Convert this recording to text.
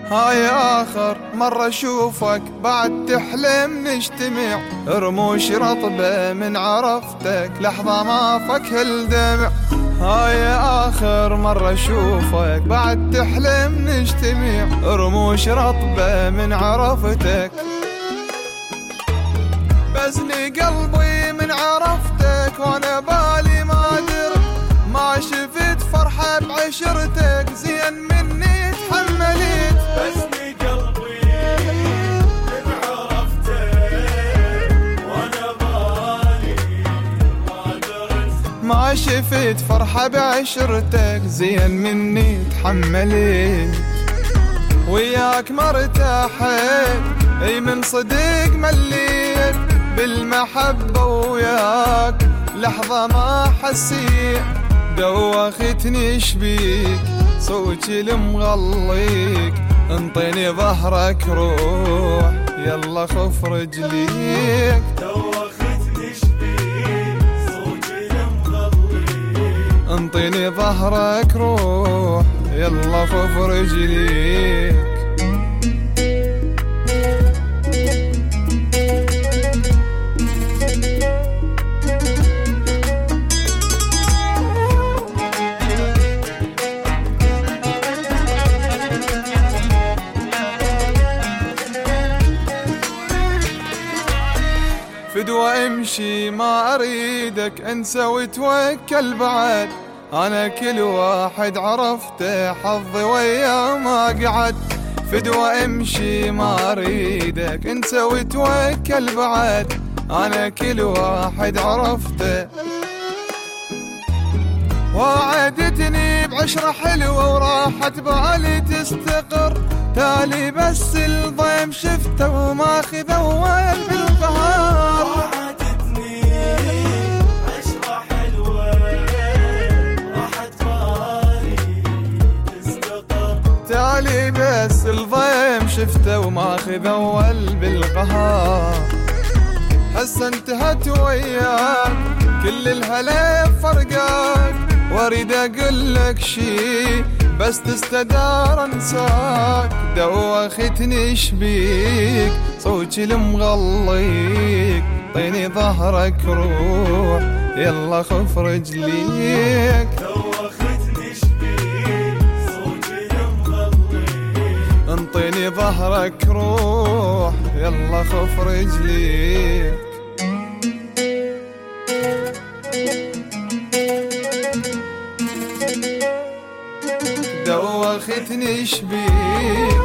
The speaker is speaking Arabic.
هاي آخر مرة أشوفك بعد تحلم نجتمع، رموش رطبة من عرفتك لحظة ما فك الدمع. هاي آخر مرة أشوفك بعد تحلم نجتمع، رموش رطبة من عرفتك. بزني قلبي من عرفتك وانا بالي ما درت، ما شفت فرحة بعشرتك زين مني تحملت. بزني قلبي من عرفتك وانا بالي ما درت، ما شفت فرحة بعشرتك زين مني تحملت. وياك مرتاحت اي من صدق مليت، بالمحبة وياك لحظة ما حسيت. دوختني شبيك صوتي المغليك، انطيني ظهرك روح يلا خف رجليك. دوختني شبيك صوتي المغليك، انطيني ظهرك روح يلا خف رجليك. فدوى امشي ما اريدك انسى وتوكل بعد، انا كل واحد عرفته حظي وياه ما قعد. فدوى امشي ما اريدك انسى وتوكل بعد، انا كل واحد عرفته. وعدتني بعشرة حلوة وراحت بالي تستقر، تالي بس الضيم شفته وماخذ اول بالقهار. وعدتني بعشرة حلوة راحت بالي تستقر، تالي بس الضيم شفته وماخذ اول بالقهار. هسه انتهت وياك كل الهلا فرقاك، واريد اقول لك شي بس تستدار انساك. دوختني شبيك صوتي المغليك، طيني ظهرك روح يلا خف رجليك. دوختني شبيك صوتي المغليك، انطيني ظهرك روح يلا خف رجليك. دوختني شبيك